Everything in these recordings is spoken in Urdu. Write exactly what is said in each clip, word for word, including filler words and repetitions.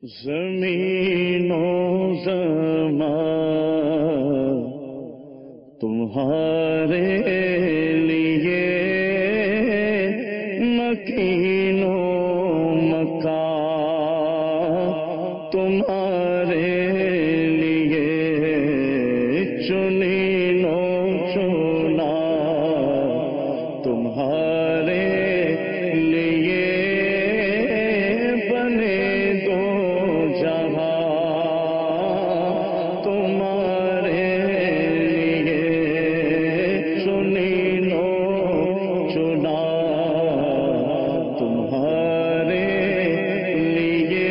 زمین و زمان تمہارے لیے مکین و مکان تمہارے لیے چنین و چنا تمہارے لیے بنے دو جہاں تمہارے لیے چنین و چنا تمہارے لیے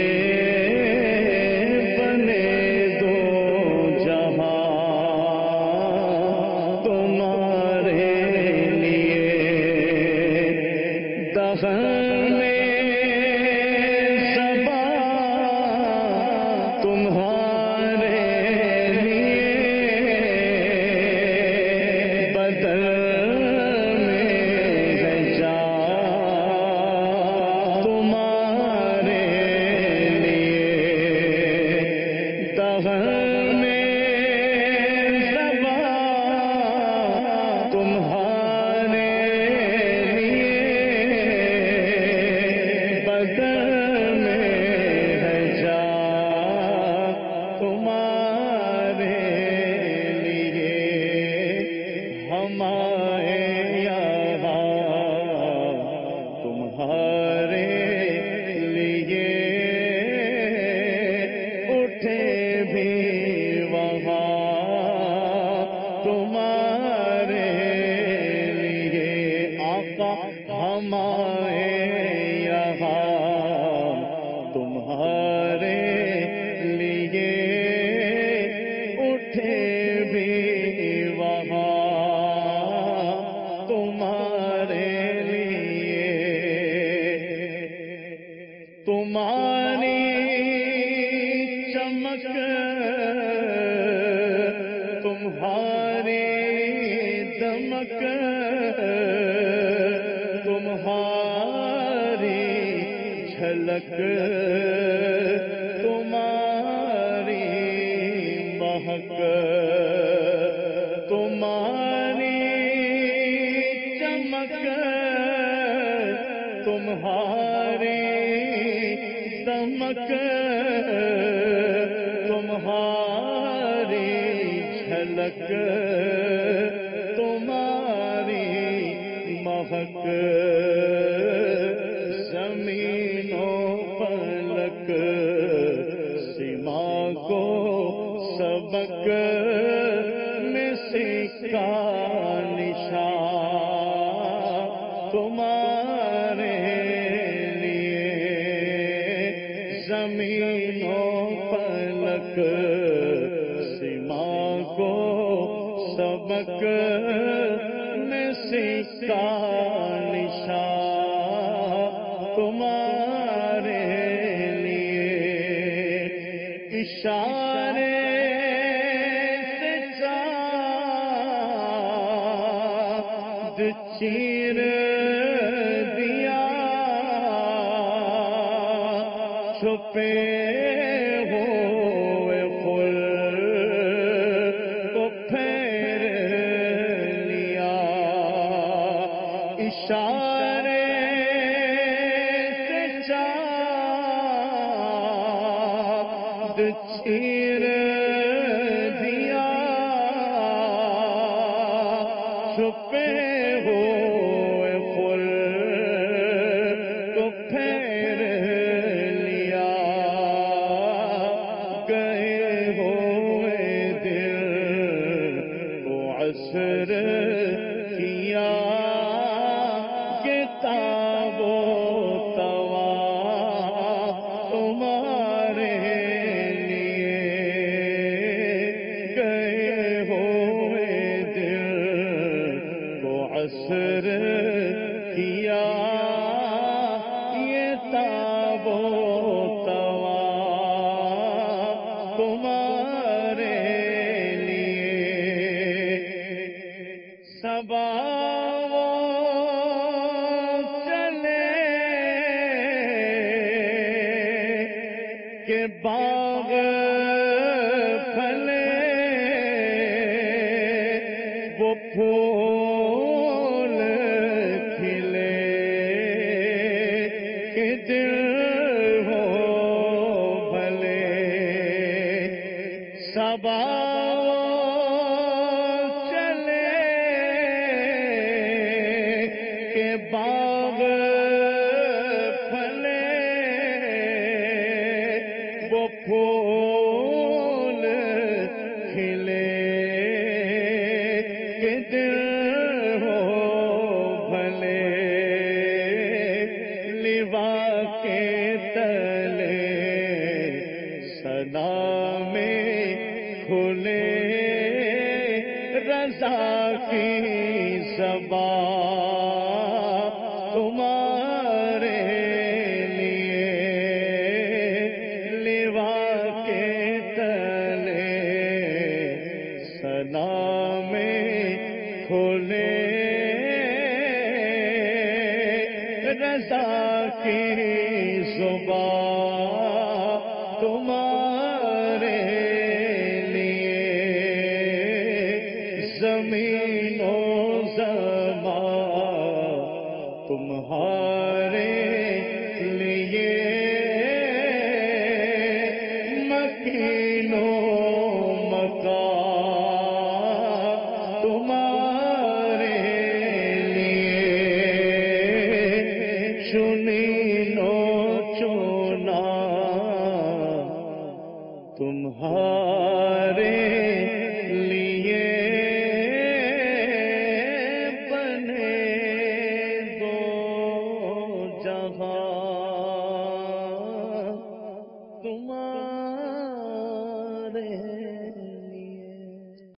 بنے دو جہاں تمہارے لیے دہن میں صبا تمہارے لیے بدن میں ہے جان تمہارے لیے دہن میں صبا تمہارے لیے بدن میں ہے جان تمہارے لیے ہمارے یہاں تمہارے لیے اٹھے بھی وہاں تمہارے لیے آقا ہمارے یہاں تمہارے لیے اٹھے بھی وہاں تمہارے لیے تمہاری چمک تمہاری دمک تمہاری جھلک تمہاری مہک تمہاری چمک تمہاری دمک تمہاری جھلک تمہاری مہک زمین و فلک سما کو سبق میں سکا نشان تمہارے لیے زمین و فلک سما کو سبق میں سکا نشان تمہارے لیے اشارے سے چاند چیر دیا چھپے ہوئے پھول کو پھیر لیا اشارے سے چاند چیر دیا چھپے ہوئے پھول کو پھیر لیا گئے ہوئے دل کو عصر کیا کہ تاب و توا تمہارے لیے گئے ہوئے دل کو عصر کیا یہ تاب و توا تمہارے لیے صبا کہ باغ پھلے وہ پھول کھلے کہ دل ہو بھلے صبا چلے کہ باغ پھلے وہ پھول کھلے کہ دل ہو بھلے لوا کے تلے صدا میں کھلے رضا کی زبان تمہارے لیے لوا کے تلے صدا میں کھلے رضا کی زبان تمہارے لیے زمین و زمان تمہارے لیے مکین و مکان تمہارے لیے چنین و چنا تمہارے لیے بنے دو جہاں تمہارے